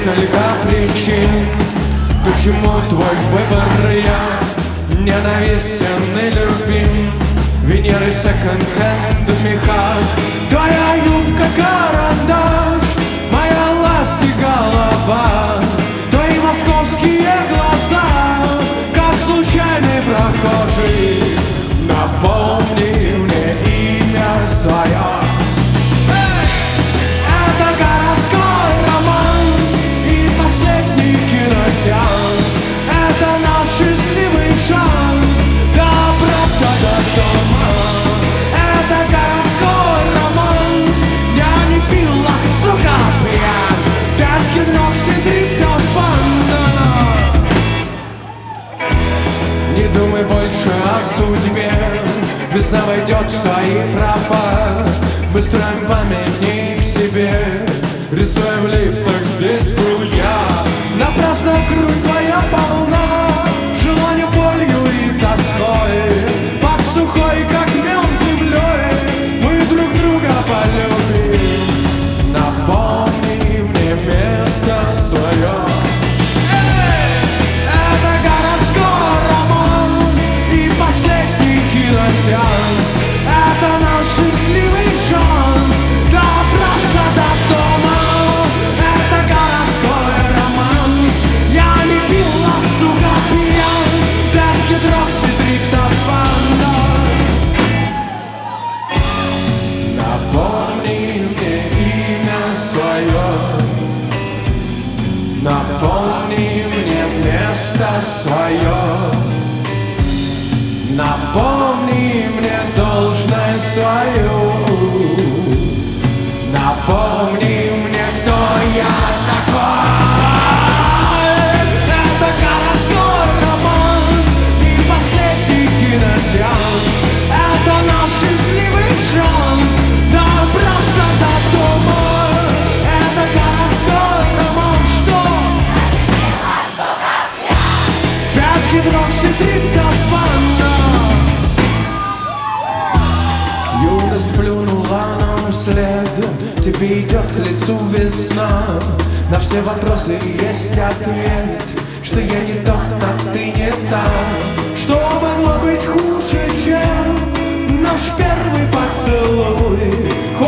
несколько причин, почему твой выбор я ненавистен и любим. Венеры, секонд-хенд, меха, твоя юбка карандаш, моя ласть и голова, твои московские глаза, как случайный прохожий. Напомни мне имя свое. Это городской романс и последний киносеанс. Это наш счастливый шанс добраться до дома. Это городской романс. Я не пила, сука, пьян. 5 гидрокситриптофана. Не думай больше о судьбе. Весна войдет в свои права. Мы строим памятник себе, рисуем в лифтах здесь друзья. Напрасно грудь твоя полна желания, болью и тоской. Под сухой, как мел, землей мы друг друга полюбим. Напомни мне место свое. Это городской романс и последний киносеанс. Это наш счастливый шанс добраться до дома. Это городской романс. Я не пил, а сука пьян. 5 гидрокситриптофана. Напомни мне имя свое. Напомни мне место свое. Напомни мне должность свою. Напомни мне, кто я такой. Это городской романс и последний киносеанс. Это наш счастливый шанс добраться до дома. Это городской романс, что 5 гидрокситриптофана. Юность плюнула нам вслед. Тебе идет к лицу весна. На все вопросы есть ответ, что я не тот, а ты не та. Что могло быть хуже, чем наш первый поцелуй?